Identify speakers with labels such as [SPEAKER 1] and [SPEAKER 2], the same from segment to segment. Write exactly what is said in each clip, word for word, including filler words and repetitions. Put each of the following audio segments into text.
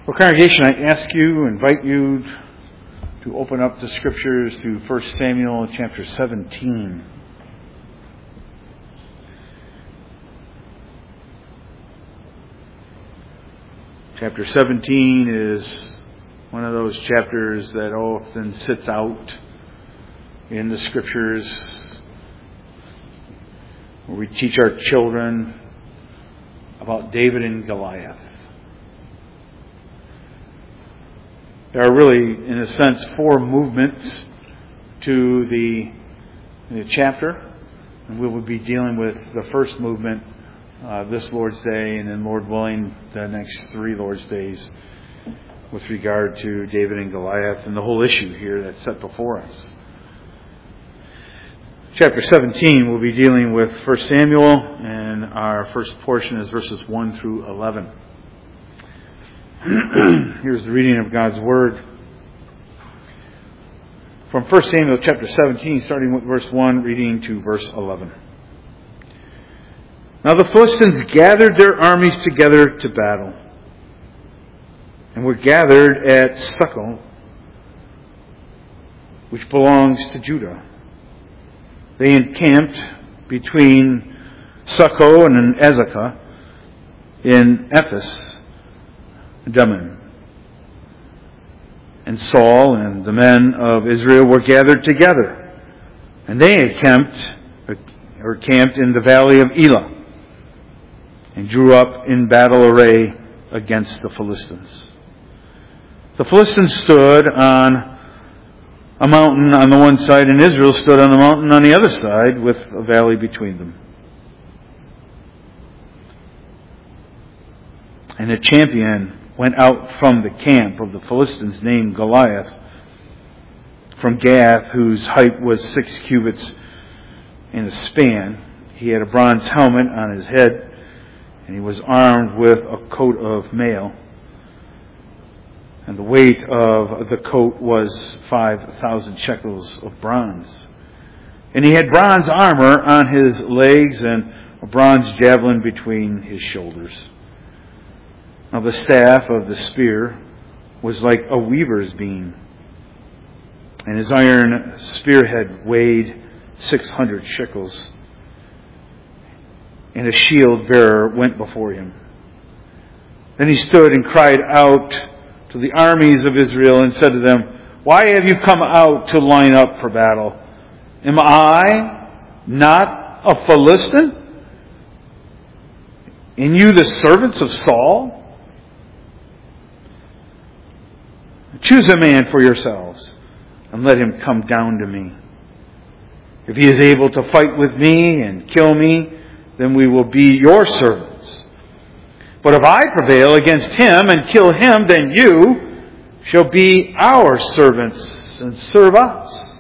[SPEAKER 1] Well, congregation, I ask you, invite you to open up the scriptures to First Samuel chapter seventeen. Chapter seventeen is one of those chapters that often sits out in the scriptures where we teach our children about David and Goliath. There are really, in a sense, four movements to the, the chapter. And we will be dealing with the first movement uh, this Lord's Day, and then, Lord willing, the next three Lord's Days with regard to David and Goliath and the whole issue here that's set before us. Chapter seventeen, we'll be dealing with First Samuel, and our first portion is verses one through eleven. Here's the reading of God's Word. From First Samuel chapter seventeen, starting with verse one, reading to verse eleven. Now the Philistines gathered their armies together to battle, and were gathered at Succoth, which belongs to Judah. They encamped between Succoth and Azekah in Ephes Dammim. And Saul and the men of Israel were gathered together, and they encamped or camped in the valley of Elah, and drew up in battle array against the Philistines. The Philistines stood on a mountain on the one side, and Israel stood on the mountain on the other side, with a valley between them. And a champion went out from the camp of the Philistines named Goliath, from Gath, whose height was six cubits in a span. He had a bronze helmet on his head, and he was armed with a coat of mail. And the weight of the coat was five thousand shekels of bronze. And he had bronze armor on his legs and a bronze javelin between his shoulders. Now the staff of the spear was like a weaver's beam, and his iron spearhead weighed six hundred shekels. And a shield bearer went before him. Then he stood and cried out to the armies of Israel and said to them, "Why have you come out to line up for battle? Am I not a Philistine? And you the servants of Saul? Choose a man for yourselves, and let him come down to me. If he is able to fight with me and kill me, then we will be your servants. But if I prevail against him and kill him, then you shall be our servants and serve us."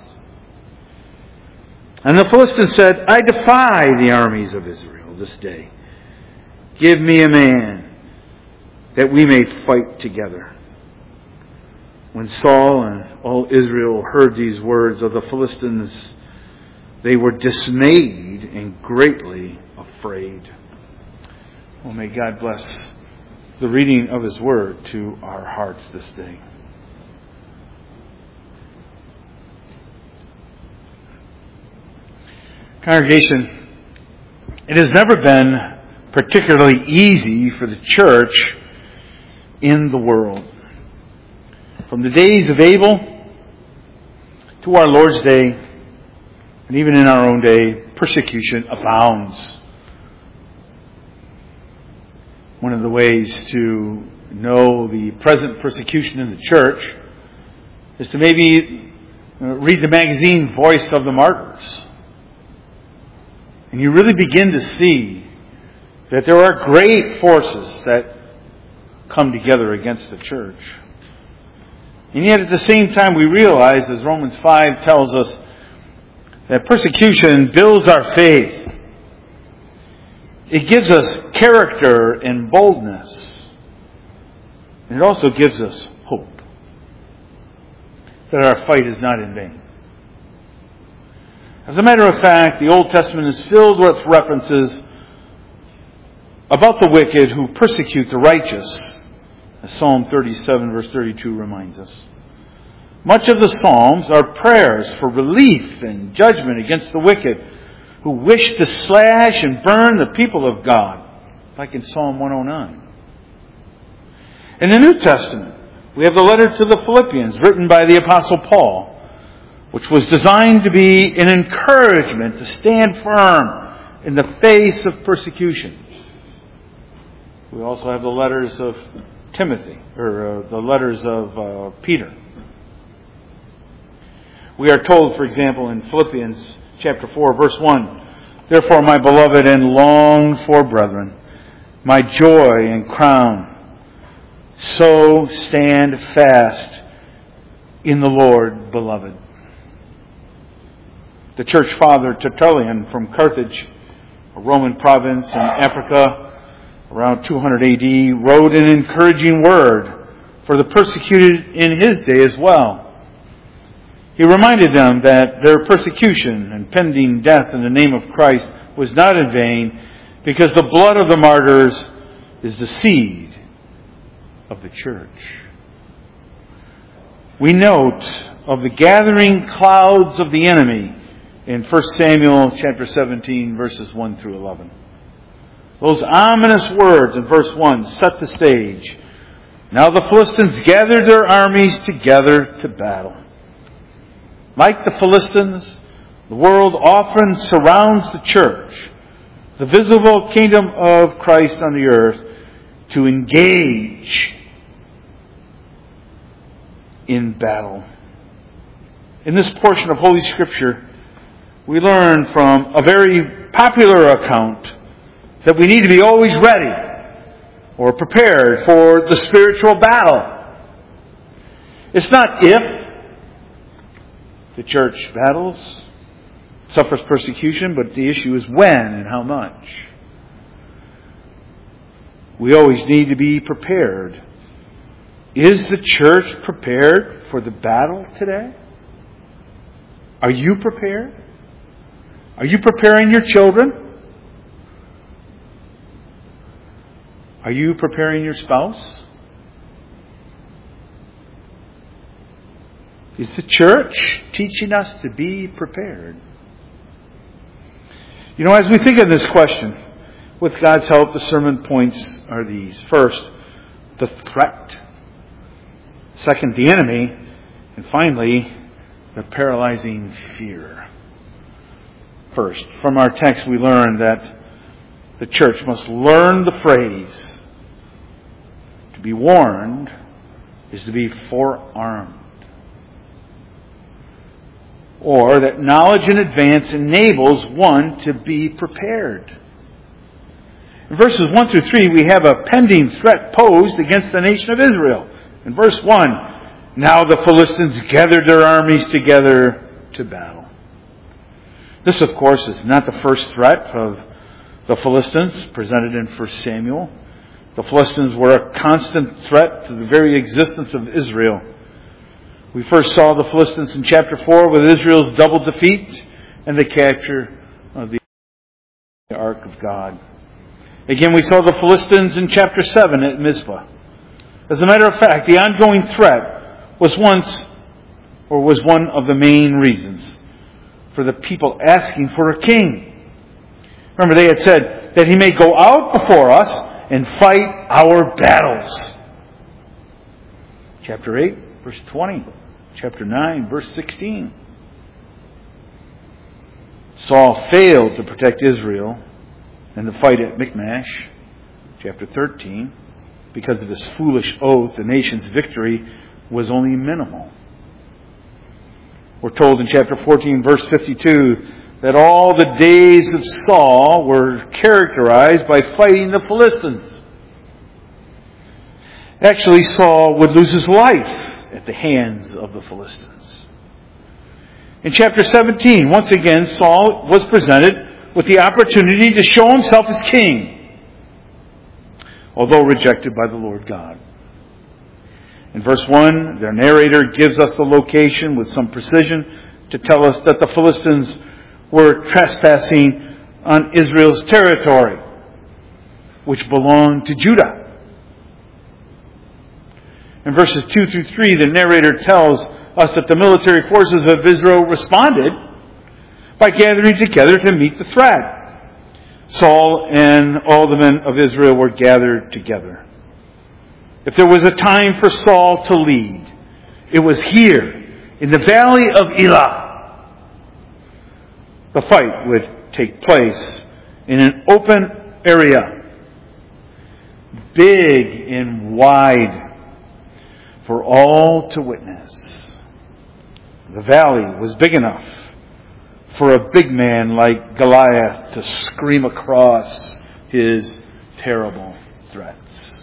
[SPEAKER 1] And the Philistines said, "I defy the armies of Israel this day. Give me a man that we may fight together." When Saul and all Israel heard these words of the Philistines, they were dismayed and greatly afraid. Well, may God bless the reading of His Word to our hearts this day. Congregation, it has never been particularly easy for the church in the world. From the days of Abel to our Lord's Day, and even in our own day, persecution abounds. One of the ways to know the present persecution in the church is to maybe read the magazine Voice of the Martyrs. And you really begin to see that there are great forces that come together against the church. And yet at the same time we realize, as Romans five tells us, that persecution builds our faith. It gives us character and boldness. And it also gives us hope that our fight is not in vain. As a matter of fact, the Old Testament is filled with references about the wicked who persecute the righteous as Psalm thirty-seven verse thirty-two reminds us. Much of the Psalms are prayers for relief and judgment against the wicked who wish to slash and burn the people of God, like in Psalm one oh nine. In the New Testament, we have the letter to the Philippians written by the Apostle Paul, which was designed to be an encouragement to stand firm in the face of persecution. We also have the letters of Timothy, or uh, the letters of uh, Peter. We are told, for example, in Philippians chapter four, verse one, "Therefore, my beloved and longed for brethren, my joy and crown, so stand fast in the Lord, beloved." The church father Tertullian from Carthage, a Roman province in Africa, around two hundred A D, wrote an encouraging word for the persecuted in his day as well. He reminded them that their persecution and pending death in the name of Christ was not in vain, because the blood of the martyrs is the seed of the church. We note of the gathering clouds of the enemy in First Samuel chapter seventeen, verses one through eleven. Those ominous words in verse one set the stage. "Now the Philistines gathered their armies together to battle." Like the Philistines, the world often surrounds the church, the visible kingdom of Christ on the earth, to engage in battle. In this portion of Holy Scripture, we learn from a very popular account that we need to be always ready or prepared for the spiritual battle. It's not if the church battles, suffers persecution, but the issue is when and how much. We always need to be prepared. Is the church prepared for the battle today? Are you prepared? Are you preparing your children? Are you preparing your spouse? Is the church teaching us to be prepared? You know, as we think of this question, with God's help, the sermon points are these. First, the threat. Second, the enemy. And finally, the paralyzing fear. First, from our text we learn that the church must learn the phrase, to be warned is to be forearmed. Or that knowledge in advance enables one to be prepared. In verses one through three, we have a pending threat posed against the nation of Israel. In verse one, "Now the Philistines gathered their armies together to battle." This, of course, is not the first threat of the Philistines presented in First Samuel. The Philistines were a constant threat to the very existence of Israel. We first saw the Philistines in chapter four with Israel's double defeat and the capture of the Ark of God. Again, we saw the Philistines in chapter seven at Mizpah. As a matter of fact, the ongoing threat was once, or was one of the main reasons for the people asking for a king. Remember, they had said that he may go out before us and fight our battles. Chapter eight, verse twenty. Chapter nine, verse sixteen. Saul failed to protect Israel in the fight at Michmash. Chapter thirteen. Because of his foolish oath, the nation's victory was only minimal. We're told in chapter fourteen, verse fifty-two, that all the days of Saul were characterized by fighting the Philistines. Actually, Saul would lose his life at the hands of the Philistines. In chapter seventeen, once again, Saul was presented with the opportunity to show himself as king, although rejected by the Lord God. In verse one, their narrator gives us the location with some precision to tell us that the Philistines were trespassing on Israel's territory, which belonged to Judah. In verses two through three, the narrator tells us that the military forces of Israel responded by gathering together to meet the threat. Saul and all the men of Israel were gathered together. If there was a time for Saul to lead, it was here, in the valley of Elah. The fight would take place in an open area, big and wide, for all to witness. The valley was big enough for a big man like Goliath to scream across his terrible threats.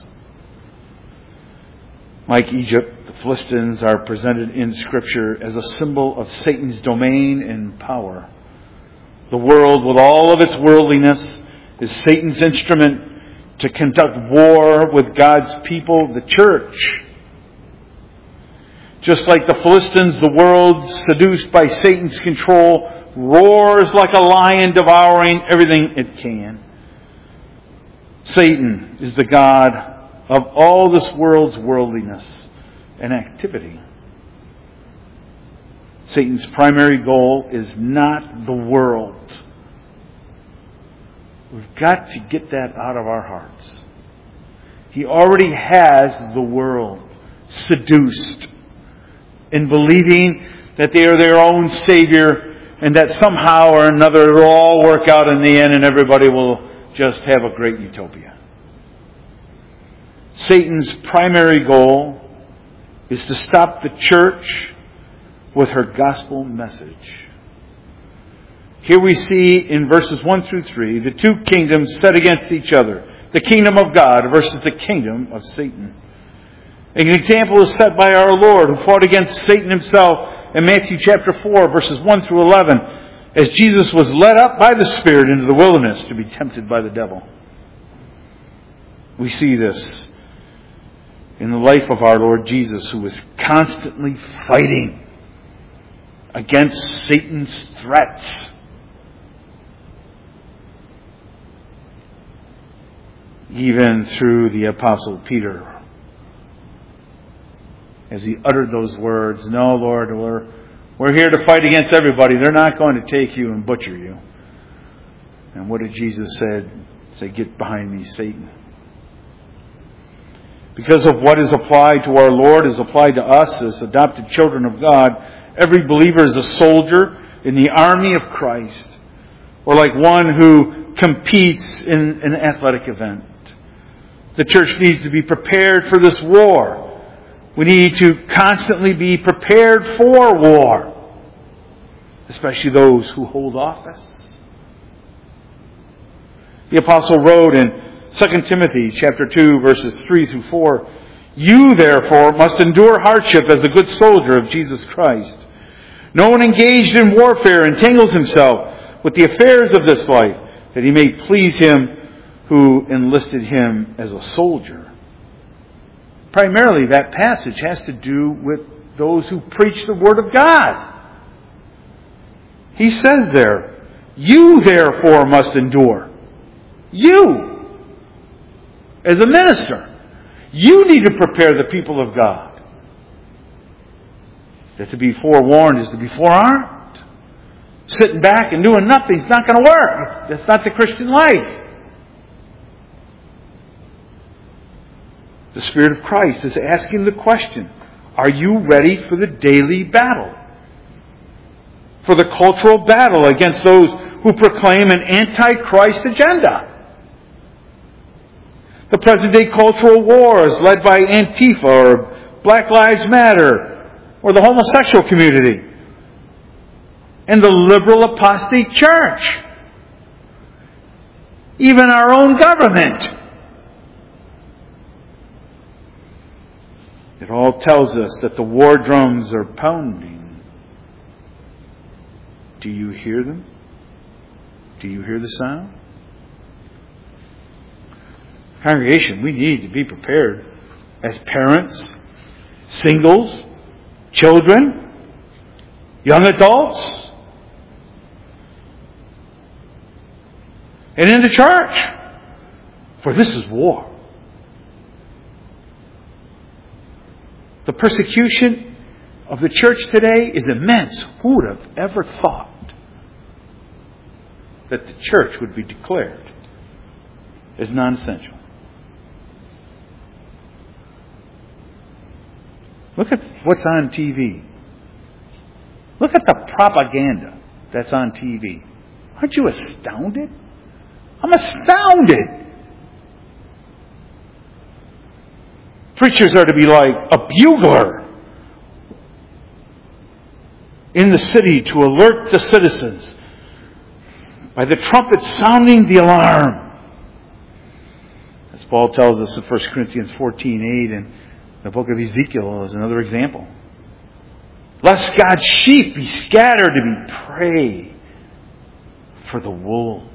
[SPEAKER 1] Like Egypt, the Philistines are presented in Scripture as a symbol of Satan's domain and power. The world, with all of its worldliness, is Satan's instrument to conduct war with God's people, the church. Just like the Philistines, the world, seduced by Satan's control, roars like a lion devouring everything it can. Satan is the god of all this world's worldliness and activity. Satan's primary goal is not the world. We've got to get that out of our hearts. He already has the world seduced in believing that they are their own Savior and that somehow or another it will all work out in the end and everybody will just have a great utopia. Satan's primary goal is to stop the church with her gospel message. Here we see in verses one through three the two kingdoms set against each other. The kingdom of God versus the kingdom of Satan. An example is set by our Lord, who fought against Satan himself in Matthew chapter four, verses one through eleven, as Jesus was led up by the Spirit into the wilderness to be tempted by the devil. We see this in the life of our Lord Jesus, who was constantly fighting against Satan's threats. Even through the Apostle Peter, as he uttered those words, "No, Lord, we're, we're here to fight against everybody. They're not going to take you and butcher you." And what did Jesus say? Say, "Get behind me, Satan." Because of what is applied to our Lord is applied to us as adopted children of God, every believer is a soldier in the army of Christ, or like one who competes in an athletic event. The church needs to be prepared for this war. We need to constantly be prepared for war, especially those who hold office. The apostle wrote in Second Timothy chapter two, verses three through four, "You therefore must endure hardship as a good soldier of Jesus Christ. No one engaged in warfare entangles himself with the affairs of this life, that he may please him who enlisted him as a soldier." Primarily, that passage has to do with those who preach the Word of God. He says there, "You therefore must endure." You, as a minister, you need to prepare the people of God. That to be forewarned is to be forearmed. Sitting back and doing nothing is not going to work. That's not the Christian life. The Spirit of Christ is asking the question, are you ready for the daily battle? For the cultural battle against those who proclaim an anti-Christ agenda? The present-day cultural wars led by Antifa or Black Lives Matter or the homosexual community and the liberal apostate church. Even our own government. It all tells us that the war drums are pounding. Do you hear them? Do you hear the sound? Congregation, we need to be prepared as parents, singles, children, young adults, and in the church. For this is war. The persecution of the church today is immense. Who would have ever thought that the church would be declared as non-essential? Look at what's on T V. Look at the propaganda that's on T V. Aren't you astounded? I'm astounded. Preachers are to be like a bugler in the city to alert the citizens by the trumpet sounding the alarm. As Paul tells us in First Corinthians fourteen eight, and the book of Ezekiel is another example. Lest God's sheep be scattered to be prey for the wolves.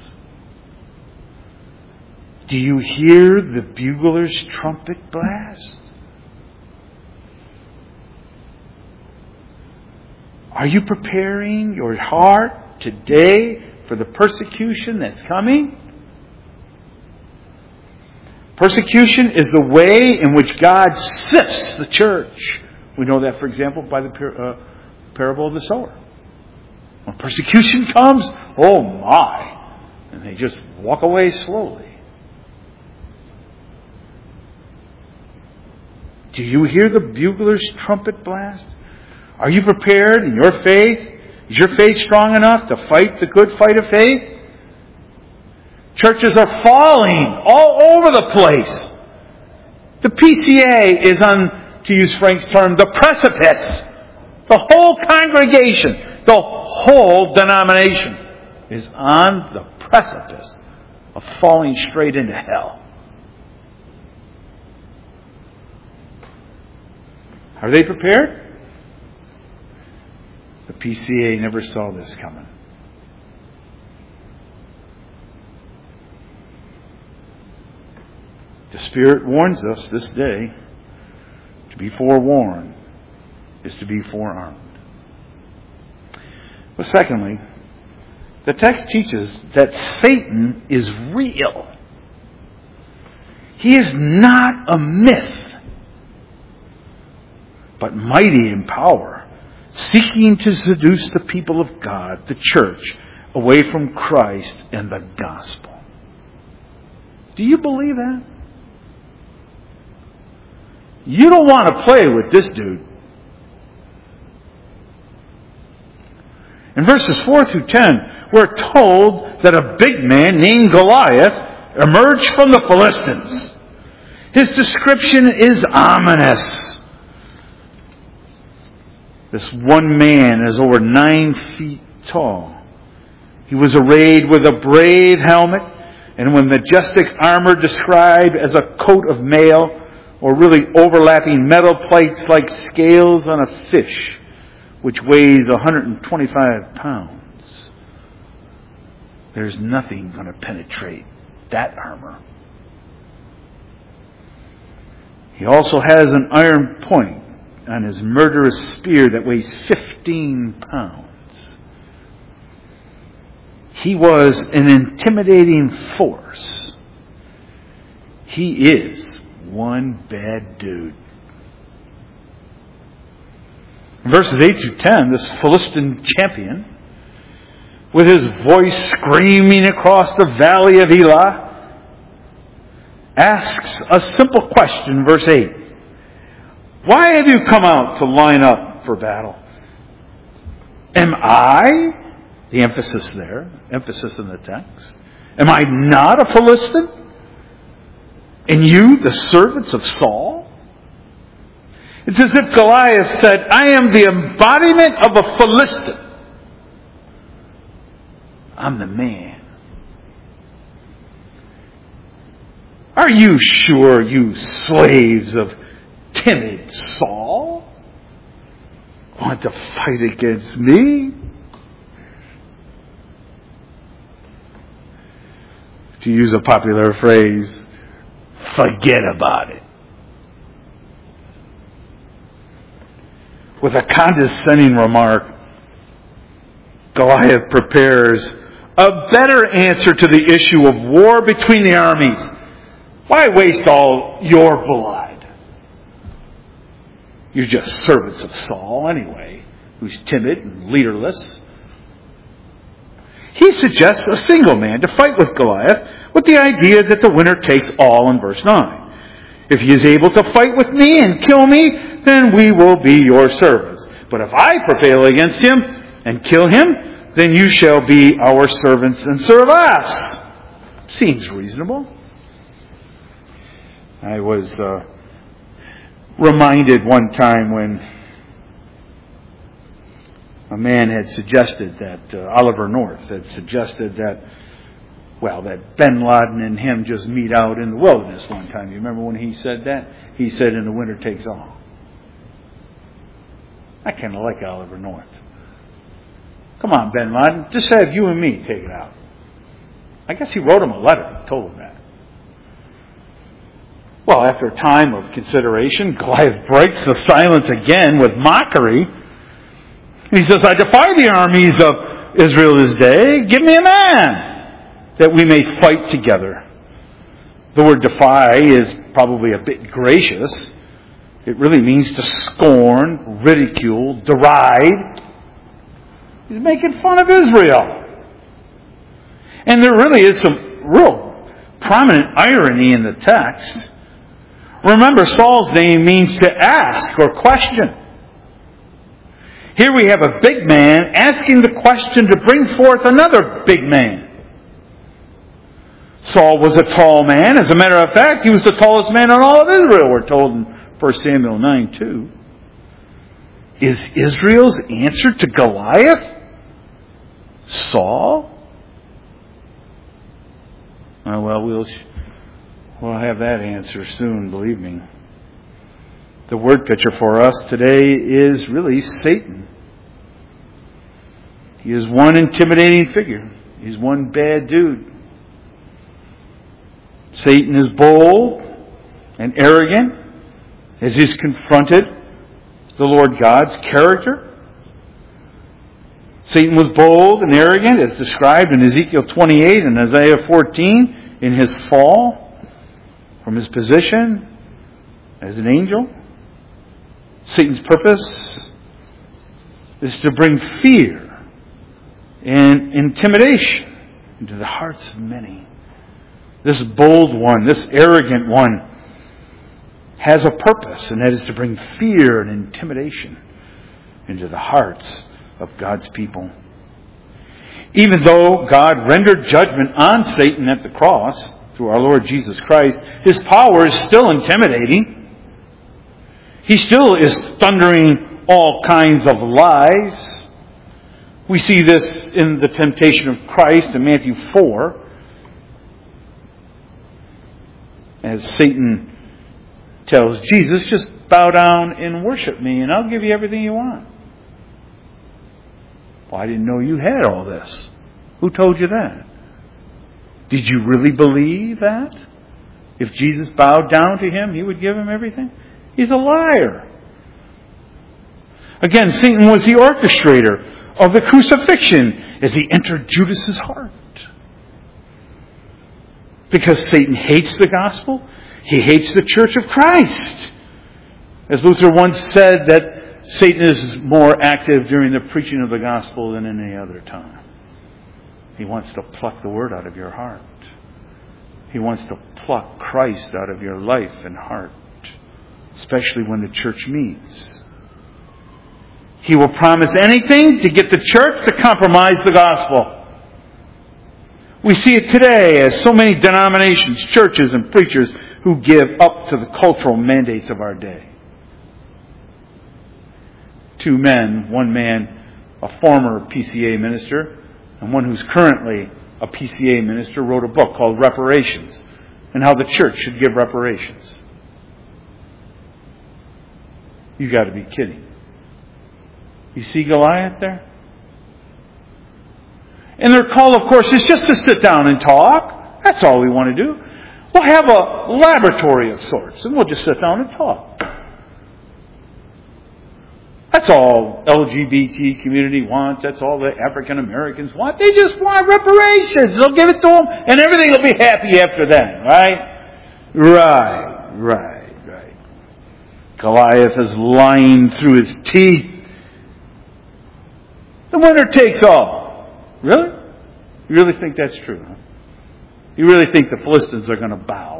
[SPEAKER 1] Do you hear the bugler's trumpet blast? Are you preparing your heart today for the persecution that's coming? Persecution is the way in which God sifts the church. We know that, for example, by the uh, parable of the sower. When persecution comes, oh my, and they just walk away slowly. Do you hear the bugler's trumpet blast? Are you prepared in your faith? Is your faith strong enough to fight the good fight of faith? Churches are falling all over the place. The P C A is on, to use Frank's term, the precipice. The whole congregation, the whole denomination is on the precipice of falling straight into hell. Are they prepared? The P C A never saw this coming. The Spirit warns us this day, to be forewarned is to be forearmed. But secondly, the text teaches that Satan is real. He is not a myth, but mighty in power, seeking to seduce the people of God, the church, away from Christ and the gospel. Do you believe that? You don't want to play with this dude. In verses four through ten, we're told that a big man named Goliath emerged from the Philistines. His description is ominous. This one man is over nine feet tall. He was arrayed with a brave helmet and with majestic armor described as a coat of mail, or really overlapping metal plates like scales on a fish, which weighs one hundred twenty-five pounds. There's nothing going to penetrate that armor. He also has an iron point on his murderous spear that weighs fifteen pounds. He was an intimidating force. He is one bad dude. In verses eight through ten, this Philistine champion, with his voice screaming across the valley of Elah, asks a simple question, verse eight. Why have you come out to line up for battle? Am I, the emphasis there, emphasis in the text, am I not a Philistine? And you, the servants of Saul? It's as if Goliath said, I am the embodiment of a Philistine. I'm the man. Are you sure, you slaves of timid Saul, want to fight against me? To use a popular phrase, forget about it. With a condescending remark, Goliath prepares a better answer to the issue of war between the armies. Why waste all your blood? You're just servants of Saul anyway, who's timid and leaderless. He suggests a single man to fight with Goliath with the idea that the winner takes all in verse nine. If he is able to fight with me and kill me, then we will be your servants. But if I prevail against him and kill him, then you shall be our servants and serve us. Seems reasonable. I was uh, reminded one time when a man had suggested that, uh, Oliver North had suggested that, well, that bin Laden and him just meet out in the wilderness one time. You remember when he said that? He said, "And the winner takes all." I kind of like Oliver North. Come on, bin Laden, just have you and me take it out. I guess he wrote him a letter and told him that. Well, after a time of consideration, Goliath breaks the silence again with mockery. He says, "I defy the armies of Israel this day. Give me a man that we may fight together." The word defy is probably a bit gracious. It really means to scorn, ridicule, deride. He's making fun of Israel. And there really is some real prominent irony in the text. Remember, Saul's name means to ask or question. Here we have a big man asking the question to bring forth another big man. Saul was a tall man. As a matter of fact, he was the tallest man in all of Israel, we're told in First Samuel nine two. Is Israel's answer to Goliath Saul? Oh, well, we'll we'll have that answer soon, believe me. The word picture for us today is really Satan. He is one intimidating figure. He's one bad dude. Satan is bold and arrogant as he's confronted the Lord God's character. Satan was bold and arrogant as described in Ezekiel twenty-eight and Isaiah fourteen in his fall from his position as an angel. Satan's purpose is to bring fear and intimidation into the hearts of many. This bold one, this arrogant one, has a purpose, and that is to bring fear and intimidation into the hearts of God's people. Even though God rendered judgment on Satan at the cross through our Lord Jesus Christ, his power is still intimidating. He still is thundering all kinds of lies. We see this in the temptation of Christ in Matthew four. As Satan tells Jesus, just bow down and worship me and I'll give you everything you want. Well, I didn't know you had all this. Who told you that? Did you really believe that? If Jesus bowed down to him, he would give him everything? He's a liar. Again, Satan was the orchestrator of the crucifixion as he entered Judas's heart. Because Satan hates the gospel, he hates the church of Christ. As Luther once said, that Satan is more active during the preaching of the gospel than any other time. He wants to pluck the word out of your heart. He wants to pluck Christ out of your life and heart, especially when the church meets. He will promise anything to get the church to compromise the gospel. We see it today as so many denominations, churches, and preachers who give up to the cultural mandates of our day. Two men, one man, a former P C A minister, and one who's currently a P C A minister, wrote a book called Reparations, and how the church should give reparations. You got to be kidding. You see Goliath there? And their call, of course, is just to sit down and talk. That's all we want to do. We'll have a laboratory of sorts, and we'll just sit down and talk. That's all L G B T community wants. That's all the African Americans want. They just want reparations. They'll give it to them, and everything will be happy after that, right? Right, right, right. Goliath is lying through his teeth. The winner takes all. Really? You really think that's true, huh? You really think the Philistines are going to bow?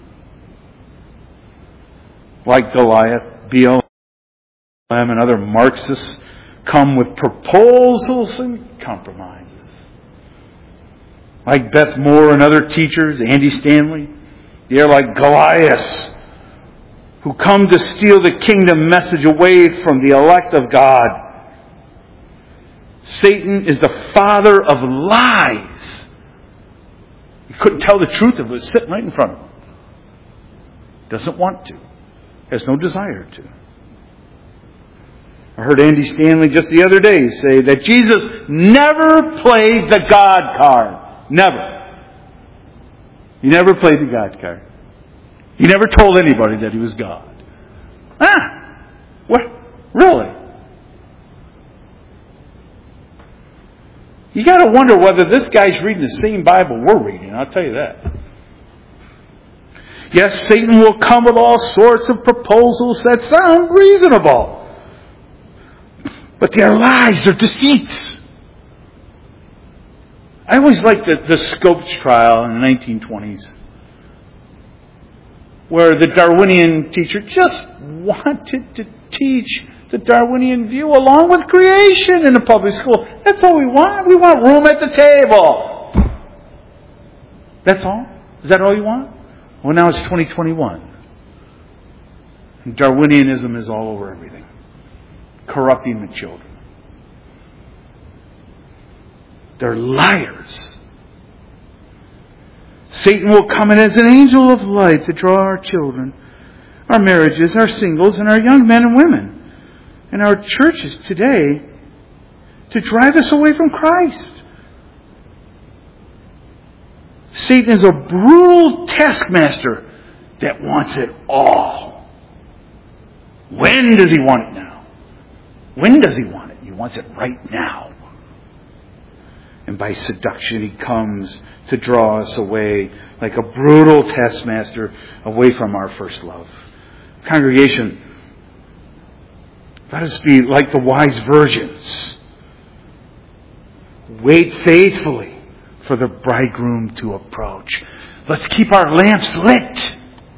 [SPEAKER 1] Like Goliath, B L M and other Marxists come with proposals and compromises. Like Beth Moore and other teachers, Andy Stanley, they're like Goliaths who come to steal the kingdom message away from the elect of God. Satan is the father of lies. He couldn't tell the truth if it was sitting right in front of him. Doesn't want to. Has no desire to. I heard Andy Stanley just the other day say that Jesus never played the God card. Never. He never played the God card. He never told anybody that he was God. Ah! What? Really? You got to wonder whether this guy's reading the same Bible we're reading. I'll tell you that. Yes, Satan will come with all sorts of proposals that sound reasonable. But they're lies, they're deceits. I always liked the, the Scopes trial in the nineteen twenties, where the Darwinian teacher just wanted to teach the Darwinian view along with creation in the public school. That's all we want. We want room at the table. That's all? Is that all you want? Well, now it's twenty twenty-one. And Darwinianism is all over everything. Corrupting the children. They're liars. Satan will come in as an angel of light to draw our children, our marriages, our singles, and our young men and women, and our churches today to drive us away from Christ. Satan is a brutal taskmaster that wants it all. When does he want it now? When does he want it? He wants it right now. And by seduction he comes to draw us away like a brutal taskmaster away from our first love. Congregation, let us be like the wise virgins. Wait faithfully for the bridegroom to approach. Let's keep our lamps lit.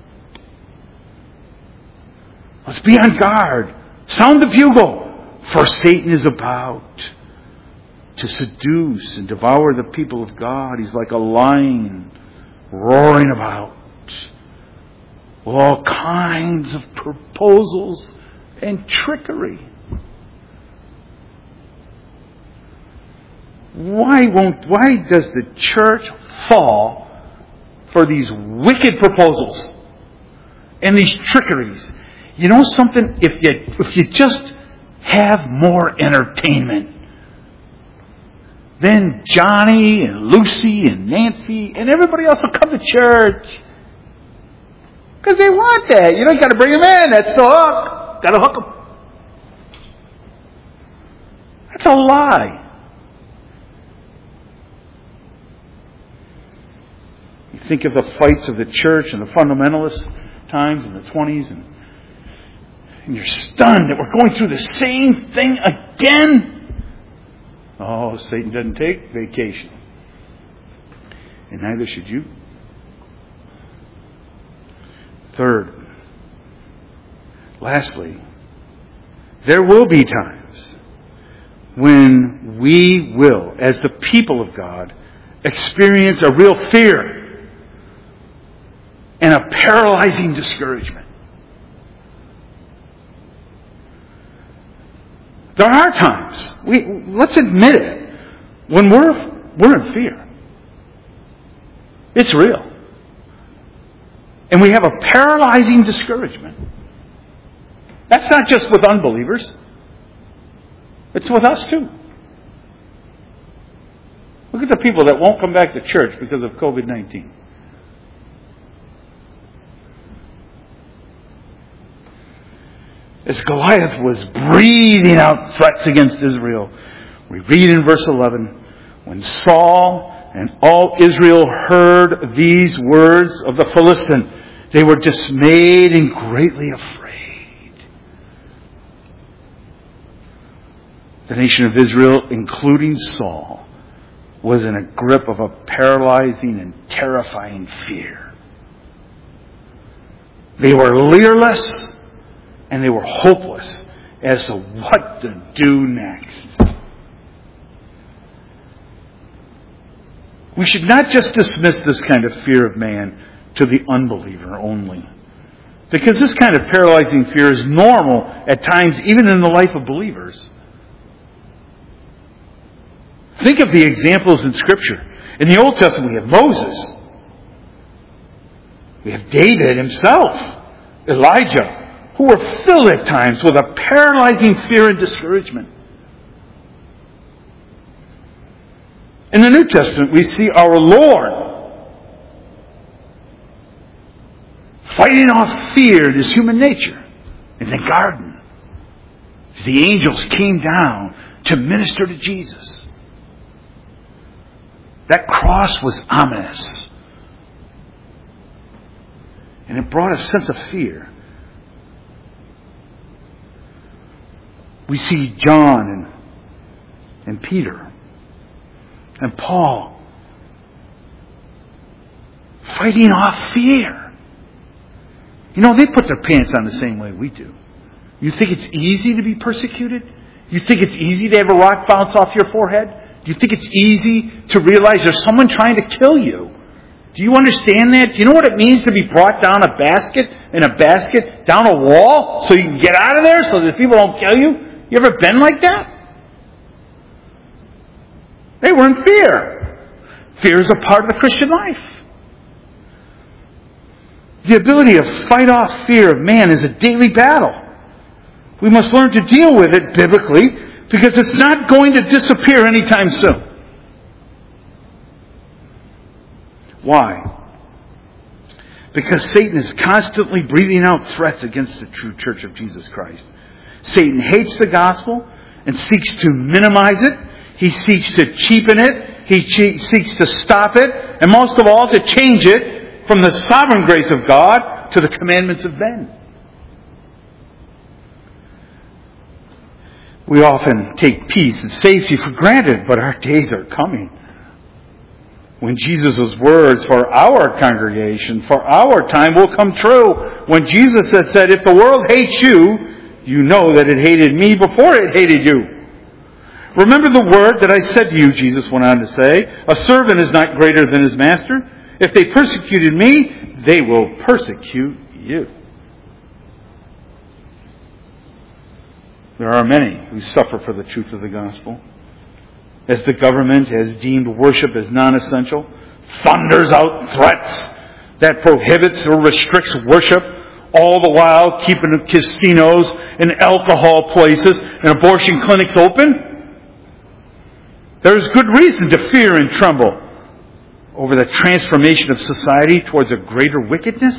[SPEAKER 1] Let's be on guard. Sound the bugle. For Satan is about to seduce and devour the people of God. He's like a lion roaring about. All kinds of proposals and trickery. Why won't, why does the church fall for these wicked proposals and these trickeries? You know something? If you, if you just have more entertainment, then Johnny and Lucy and Nancy and everybody else will come to church. Because they want that. You know, you got to bring them in. That's the hook. Got to hook them. That's a lie. You think of the fights of the church and the fundamentalist times in the twenties, and, and you're stunned that we're going through the same thing again. Oh, Satan doesn't take vacation. And neither should you. Third, lastly, there will be times when we will, as the people of God, experience a real fear and a paralyzing discouragement. There are times, we, let's admit it, when we're, we're in fear. It's real. And we have a paralyzing discouragement. That's not just with unbelievers. It's with us too. Look at the people that won't come back to church because of covid nineteen. As Goliath was breathing out threats against Israel, we read in verse eleven, when Saul and all Israel heard these words of the Philistine, they were dismayed and greatly afraid. The nation of Israel, including Saul, was in a grip of a paralyzing and terrifying fear. They were leaderless and they were hopeless as to what to do next. We should not just dismiss this kind of fear of man to the unbeliever only. Because this kind of paralyzing fear is normal at times, even in the life of believers. Think of the examples in Scripture. In the Old Testament, we have Moses. We have David himself, Elijah, who were filled at times with a paralyzing fear and discouragement. In the New Testament, we see our Lord fighting off fear in his human nature in the garden. As the angels came down to minister to Jesus. That cross was ominous. And it brought a sense of fear. We see John and, and Peter and Paul fighting off fear. You know, they put their pants on the same way we do. You think it's easy to be persecuted? You think it's easy to have a rock bounce off your forehead? Do you think it's easy to realize there's someone trying to kill you? Do you understand that? Do you know what it means to be brought down a basket, in a basket, down a wall, so you can get out of there so that people don't kill you? You ever been like that? They were in fear. Fear is a part of the Christian life. The ability to fight off fear of man is a daily battle. We must learn to deal with it biblically because it's not going to disappear anytime soon. Why? Because Satan is constantly breathing out threats against the true church of Jesus Christ. Satan hates the gospel and seeks to minimize it. He seeks to cheapen it. He che- seeks to stop it. And most of all, to change it from the sovereign grace of God to the commandments of men. We often take peace and safety for granted, but our days are coming when Jesus' words for our congregation, for our time, will come true. When Jesus has said, if the world hates you, you know that it hated me before it hated you. Remember the word that I said to you, Jesus went on to say, a servant is not greater than his master. If they persecuted me, they will persecute you. There are many who suffer for the truth of the gospel. As the government has deemed worship as non-essential, thunders out threats that prohibits or restricts worship, all the while keeping casinos and alcohol places and abortion clinics open. There is good reason to fear and tremble over the transformation of society towards a greater wickedness.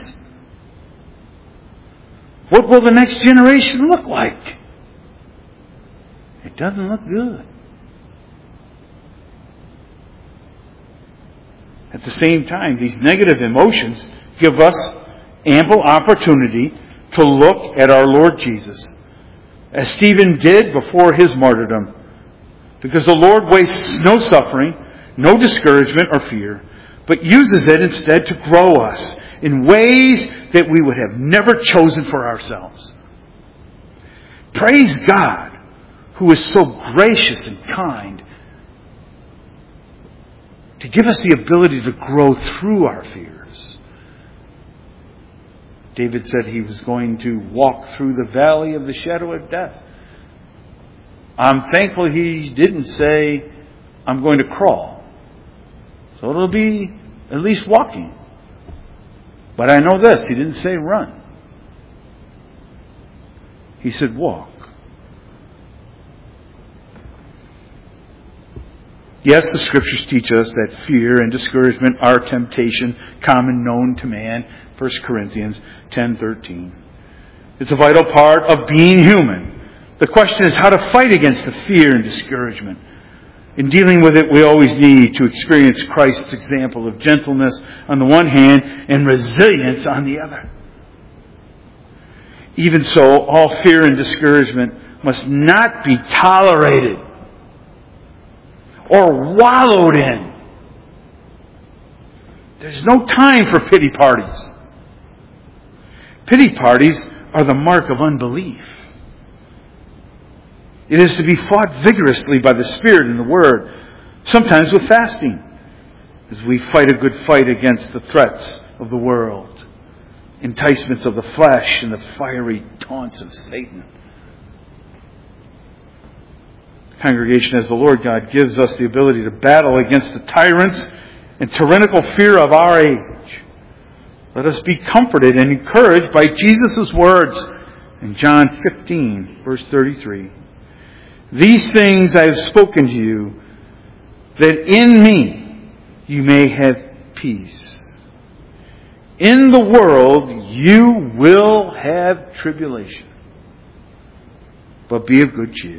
[SPEAKER 1] What will the next generation look like? It doesn't look good. At the same time, these negative emotions give us ample opportunity to look at our Lord Jesus, as Stephen did before his martyrdom, because the Lord wastes no suffering, no discouragement or fear, but uses it instead to grow us in ways that we would have never chosen for ourselves. Praise God, who is so gracious and kind, to give us the ability to grow through our fears. David said he was going to walk through the valley of the shadow of death. I'm thankful he didn't say, I'm going to crawl. So it'll be at least walking. But I know this, he didn't say run. He said walk. Yes, the Scriptures teach us that fear and discouragement are temptation common known to man. First Corinthians ten thirteen. It's a vital part of being human. The question is how to fight against the fear and discouragement. In dealing with it, we always need to experience Christ's example of gentleness on the one hand and resilience on the other. Even so, all fear and discouragement must not be tolerated or wallowed in. There's no time for pity parties. Pity parties are the mark of unbelief. It is to be fought vigorously by the Spirit and the Word, sometimes with fasting, as we fight a good fight against the threats of the world, enticements of the flesh, and the fiery taunts of Satan. Congregation, as the Lord God gives us the ability to battle against the tyrants and tyrannical fear of our age, let us be comforted and encouraged by Jesus' words in John fifteen, verse thirty-three. These things I have spoken to you, that in me you may have peace. In the world you will have tribulation, but be of good cheer.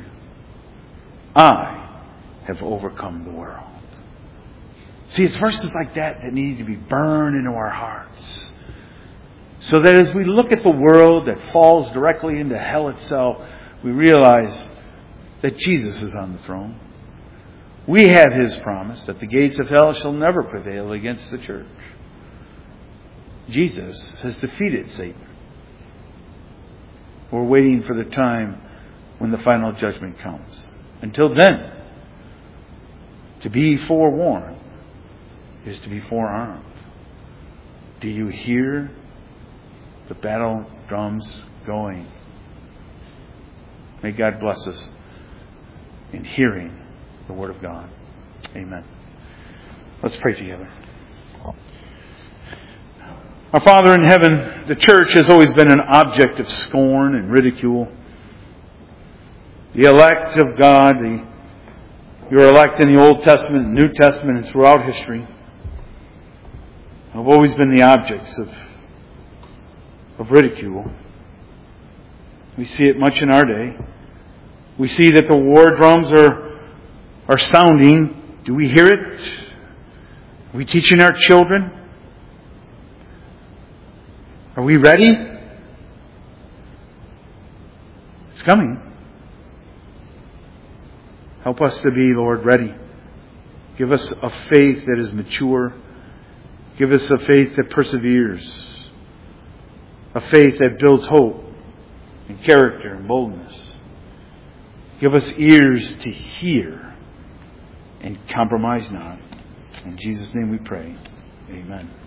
[SPEAKER 1] I have overcome the world. See, it's verses like that that need to be burned into our hearts. So that as we look at the world that falls directly into hell itself, we realize that Jesus is on the throne. We have His promise that the gates of hell shall never prevail against the church. Jesus has defeated Satan. We're waiting for the time when the final judgment comes. Until then, to be forewarned is to be forearmed. Do you hear the battle drums going? May God bless us in hearing the Word of God. Amen. Let's pray together. Our Father in heaven, the church has always been an object of scorn and ridicule. The elect of God, the, your elect in the Old Testament, New Testament, and throughout history, have always been the objects of, of ridicule. We see it much in our day. We see that the war drums are, are sounding. Do we hear it? Are we teaching our children? Are we ready? It's coming. Help us to be, Lord, ready. Give us a faith that is mature. Give us a faith that perseveres. A faith that builds hope and character and boldness. Give us ears to hear and compromise not. In Jesus' name we pray. Amen.